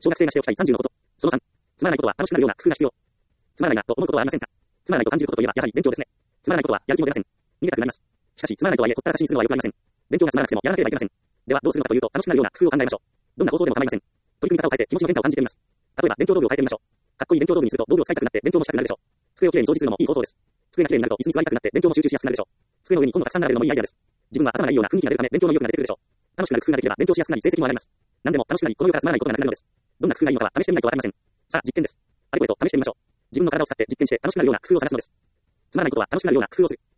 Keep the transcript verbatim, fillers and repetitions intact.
小学生がしておきたいさんじゅうのこと。そのさん。つまらないことは楽しくなるような工夫が必要。つまらないなと思うことはありませんか？つまらないと感じることといえばやはり勉強ですね。つまらないことはやる気も出ません。逃げたくなります。しかしつまらないとはいえほったらかしにするのは良くありません。勉強がつまらなくてもやらなければいけません。ではどうするのかというと楽しくなるような工夫を考えましょう。どんな方法でも構いません。取り組み方を変えて気持ちの変化を感じてみます。例えば勉強道具を変えてみましょう。かっこいい勉強道具にすると道具を使いたくなって勉強もしたくなるでしょう。机をきれいに掃除するのもいい方法です。机がきれいになると椅子に座りたくなって勉強も集中しやすくなるでしょう。机の上に本がたくさん並べるのもいいアイデアです。自分は頭がいいような雰囲気が出るため勉強も良くなってくるでしょう。楽しくなる工夫ができれば勉強しやすくなり成績も上がります。何でも楽しくなりこの世からつまらないことがなくなるのです。どんな工夫がいいのかは試してみないとわかりません。さあ実験です。あれこれと試してみましょう。自分の体を使って実験して楽しくなるような工夫を探すのです。つまらないことは楽しくなるような工夫をする。